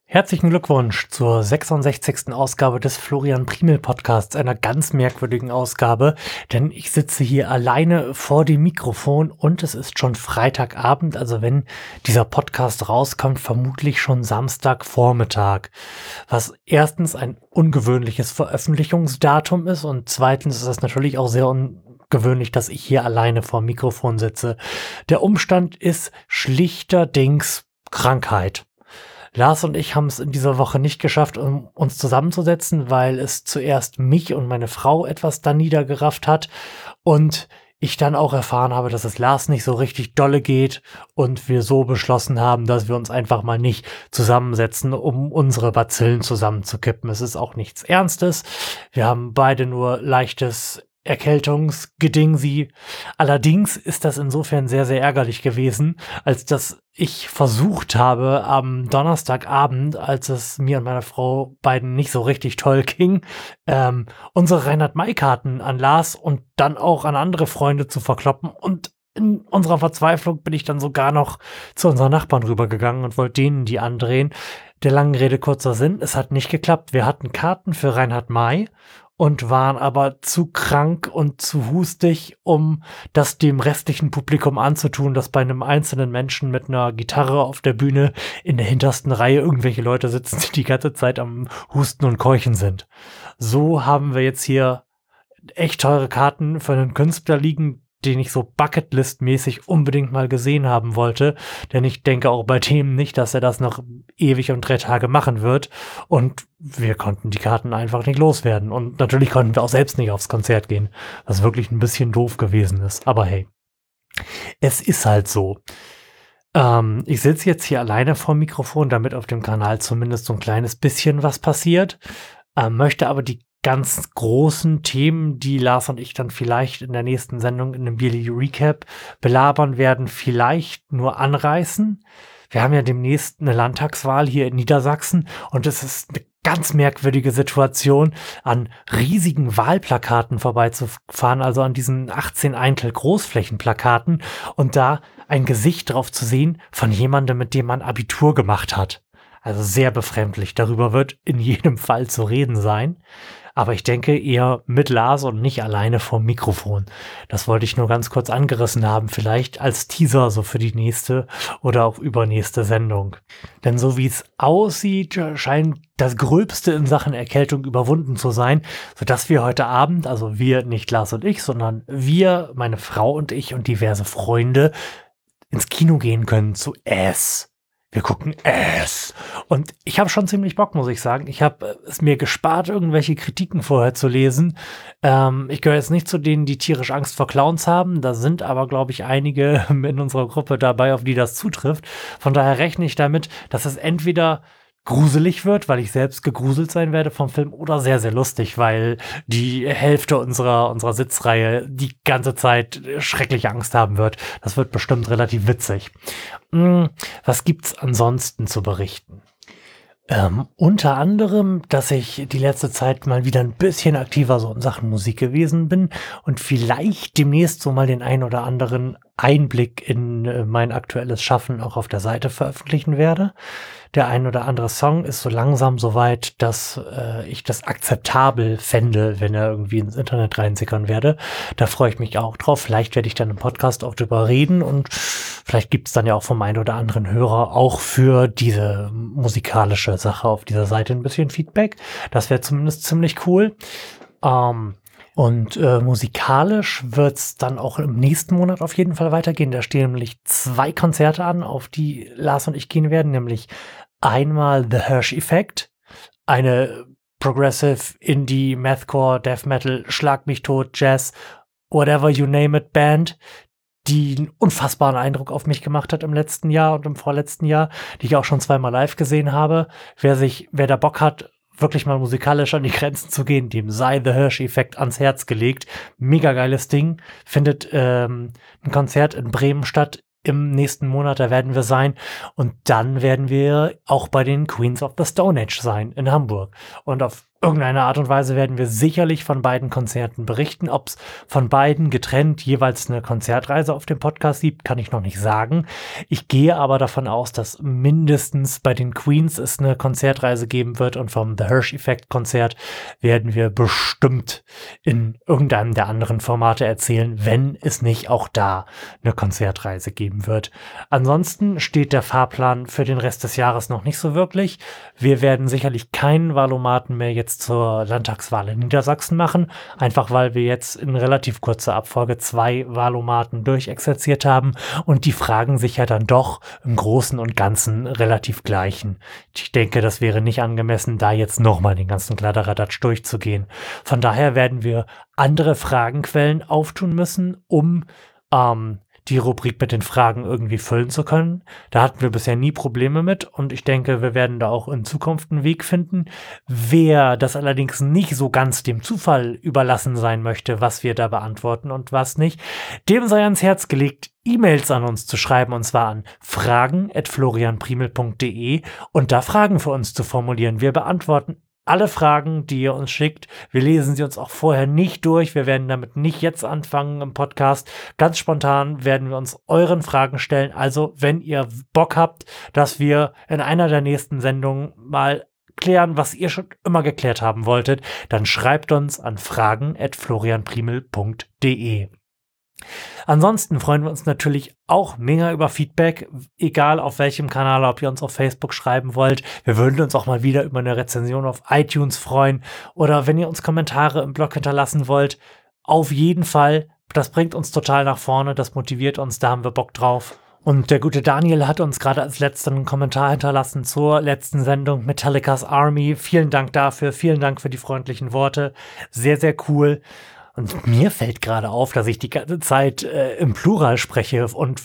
Herzlichen Glückwunsch zur 66. Ausgabe des Florian Primel Podcasts, einer ganz merkwürdigen Ausgabe, denn ich sitze hier alleine vor dem Mikrofon und es ist schon Freitagabend, also wenn dieser Podcast rauskommt, vermutlich schon Samstagvormittag, was erstens ein ungewöhnliches Veröffentlichungsdatum ist und zweitens ist es natürlich auch sehr ungewöhnlich, dass ich hier alleine vor dem Mikrofon sitze. Der Umstand ist schlichterdings Krankheit. Lars und ich haben es in dieser Woche nicht geschafft, um uns zusammenzusetzen, weil es zuerst mich und meine Frau etwas da niedergerafft hat und ich dann auch erfahren habe, dass es Lars nicht so richtig dolle geht und wir so beschlossen haben, dass wir uns einfach mal nicht zusammensetzen, um unsere Bazillen zusammenzukippen. Es ist auch nichts Ernstes. Wir haben beide nur leichtes Erkältungsgedingsi. Allerdings ist das insofern sehr, sehr ärgerlich gewesen, als dass ich versucht habe, am Donnerstagabend, als es mir und meiner Frau beiden nicht so richtig toll ging, unsere Reinhard-May-Karten an Lars und dann auch an andere Freunde zu verkloppen. Und in unserer Verzweiflung bin ich dann sogar noch zu unseren Nachbarn rübergegangen und wollte denen die andrehen. Der langen Rede kurzer Sinn, es hat nicht geklappt. Wir hatten Karten für Reinhard May und waren aber zu krank und zu hustig, um das dem restlichen Publikum anzutun, dass bei einem einzelnen Menschen mit einer Gitarre auf der Bühne in der hintersten Reihe irgendwelche Leute sitzen, die ganze Zeit am Husten und Keuchen sind. So haben wir jetzt hier echt teure Karten für einen Künstler liegen, den ich so Bucketlist-mäßig unbedingt mal gesehen haben wollte, denn ich denke auch bei dem nicht, dass er das noch ewig und 3 Tage machen wird und wir konnten die Karten einfach nicht loswerden und natürlich konnten wir auch selbst nicht aufs Konzert gehen, was wirklich ein bisschen doof gewesen ist, aber hey, es ist halt so. Ich sitze jetzt hier alleine vorm Mikrofon, damit auf dem Kanal zumindest so ein kleines bisschen was passiert, möchte aber die ganz großen Themen, die Lars und ich dann vielleicht in der nächsten Sendung in einem Bierly Recap belabern werden, vielleicht nur anreißen. Wir haben ja demnächst eine Landtagswahl hier in Niedersachsen und es ist eine ganz merkwürdige Situation, an riesigen Wahlplakaten vorbeizufahren, also an diesen 18 Eintel Großflächenplakaten und da ein Gesicht drauf zu sehen von jemandem, mit dem man Abitur gemacht hat. Also sehr befremdlich. Darüber wird in jedem Fall zu reden sein. Aber ich denke eher mit Lars und nicht alleine vom Mikrofon. Das wollte ich nur ganz kurz angerissen haben, vielleicht als Teaser so für die nächste oder auch übernächste Sendung. Denn so wie es aussieht, scheint das Gröbste in Sachen Erkältung überwunden zu sein, sodass wir heute Abend, also wir, nicht Lars und ich, sondern wir, meine Frau und ich und diverse Freunde, ins Kino gehen können zu S. Wir gucken S. Und ich habe schon ziemlich Bock, muss ich sagen. Ich habe es mir gespart, irgendwelche Kritiken vorher zu lesen. Ich gehöre jetzt nicht zu denen, die tierisch Angst vor Clowns haben. Da sind aber, glaube ich, einige in unserer Gruppe dabei, auf die das zutrifft. Von daher rechne ich damit, dass es entweder gruselig wird, weil ich selbst gegruselt sein werde vom Film, oder sehr, sehr lustig, weil die Hälfte unserer Sitzreihe die ganze Zeit schreckliche Angst haben wird. Das wird bestimmt relativ witzig. Was gibt's ansonsten zu berichten? Unter anderem, dass ich die letzte Zeit mal wieder ein bisschen aktiver so in Sachen Musik gewesen bin und vielleicht demnächst so mal den ein oder anderen Einblick in mein aktuelles Schaffen auch auf der Seite veröffentlichen werde. Der ein oder andere Song ist so langsam so weit, dass ich das akzeptabel fände, wenn er irgendwie ins Internet reinsickern werde. Da freue ich mich auch drauf. Vielleicht werde ich dann im Podcast auch drüber reden und vielleicht gibt es dann ja auch vom einen oder anderen Hörer auch für diese musikalische Sache auf dieser Seite ein bisschen Feedback. Das wäre zumindest ziemlich cool. Musikalisch wird's dann auch im nächsten Monat auf jeden Fall weitergehen. Da stehen nämlich 2 Konzerte an, auf die Lars und ich gehen werden, nämlich einmal The Hirsch Effect, eine Progressive Indie, Mathcore, Death Metal, Schlag mich tot, Jazz, whatever you name it Band, die einen unfassbaren Eindruck auf mich gemacht hat im letzten Jahr und im vorletzten Jahr, die ich auch schon 2-mal live gesehen habe. Wer da Bock hat, wirklich mal musikalisch an die Grenzen zu gehen, dem sei The Hirsch Effect ans Herz gelegt. Mega geiles Ding. Findet ein Konzert in Bremen statt. Im nächsten Monat, da werden wir sein. Und dann werden wir auch bei den Queens of the Stone Age sein in Hamburg. Und auf irgendeiner Art und Weise werden wir sicherlich von beiden Konzerten berichten. Ob es von beiden getrennt jeweils eine Konzertreise auf dem Podcast gibt, kann ich noch nicht sagen. Ich gehe aber davon aus, dass mindestens bei den Queens es eine Konzertreise geben wird und vom The Hirsch-Effekt-Konzert werden wir bestimmt in irgendeinem der anderen Formate erzählen, wenn es nicht auch da eine Konzertreise geben wird. Ansonsten steht der Fahrplan für den Rest des Jahres noch nicht so wirklich. Wir werden sicherlich keinen Valomaten mehr jetzt zur Landtagswahl in Niedersachsen machen, einfach weil wir jetzt in relativ kurzer Abfolge 2 Valomaten durchexerziert haben und die Fragen sich ja dann doch im Großen und Ganzen relativ gleichen. Ich denke, das wäre nicht angemessen, da jetzt nochmal den ganzen Kladderadatsch durchzugehen. Von daher werden wir andere Fragenquellen auftun müssen, um die Rubrik mit den Fragen irgendwie füllen zu können. Da hatten wir bisher nie Probleme mit und ich denke, wir werden da auch in Zukunft einen Weg finden. Wer das allerdings nicht so ganz dem Zufall überlassen sein möchte, was wir da beantworten und was nicht, dem sei ans Herz gelegt, E-Mails an uns zu schreiben, und zwar an fragen@florianprimel.de und da Fragen für uns zu formulieren. Wir beantworten alle Fragen, die ihr uns schickt. Wir lesen sie uns auch vorher nicht durch. Wir werden damit nicht jetzt anfangen im Podcast. Ganz spontan werden wir uns euren Fragen stellen. Also, wenn ihr Bock habt, dass wir in einer der nächsten Sendungen mal klären, was ihr schon immer geklärt haben wolltet, dann schreibt uns an fragen@florianprimel.de. Ansonsten freuen wir uns natürlich auch mega über Feedback, egal auf welchem Kanal, ob ihr uns auf Facebook schreiben wollt. Wir würden uns auch mal wieder über eine Rezension auf iTunes freuen oder wenn ihr uns Kommentare im Blog hinterlassen wollt, auf jeden Fall. Das bringt uns total nach vorne, das motiviert uns, da haben wir Bock drauf. Und der gute Daniel hat uns gerade als letzten Kommentar hinterlassen zur letzten Sendung Metallica's Army. Vielen Dank dafür, vielen Dank für die freundlichen Worte. Sehr, sehr cool. Und mir fällt gerade auf, dass ich die ganze Zeit im Plural spreche und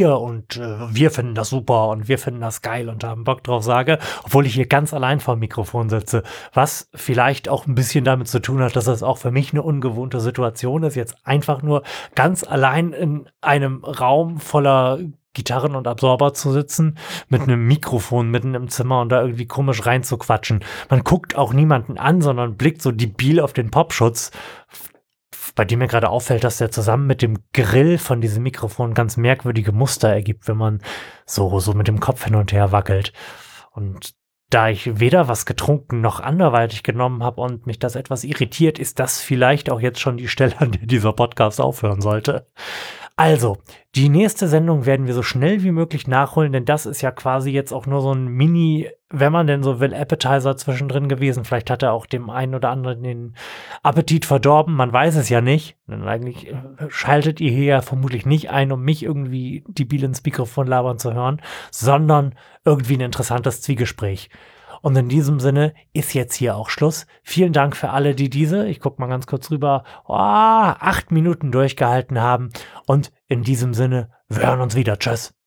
wir finden das super und wir finden das geil und haben Bock drauf sage, obwohl ich hier ganz allein vor dem Mikrofon sitze, was vielleicht auch ein bisschen damit zu tun hat, dass es auch für mich eine ungewohnte Situation ist, jetzt einfach nur ganz allein in einem Raum voller Gitarren und Absorber zu sitzen, mit einem Mikrofon mitten im Zimmer und da irgendwie komisch reinzuquatschen. Man guckt auch niemanden an, sondern blickt so debil auf den Popschutz, bei dem mir gerade auffällt, dass der zusammen mit dem Grill von diesem Mikrofon ganz merkwürdige Muster ergibt, wenn man so mit dem Kopf hin und her wackelt. Und da ich weder was getrunken noch anderweitig genommen habe und mich das etwas irritiert, ist das vielleicht auch jetzt schon die Stelle, an der dieser Podcast aufhören sollte. Also, die nächste Sendung werden wir so schnell wie möglich nachholen, denn das ist ja quasi jetzt auch nur so ein Mini, wenn man denn so will, Appetizer zwischendrin gewesen. Vielleicht hat er auch dem einen oder anderen den Appetit verdorben, man weiß es ja nicht. Denn eigentlich schaltet ihr hier ja vermutlich nicht ein, um mich irgendwie debil ins Mikrofon labern zu hören, sondern irgendwie ein interessantes Zwiegespräch. Und in diesem Sinne ist jetzt hier auch Schluss. Vielen Dank für alle, die ich gucke mal ganz kurz rüber, 8 Minuten durchgehalten haben. Und in diesem Sinne, wir hören uns wieder. Tschüss.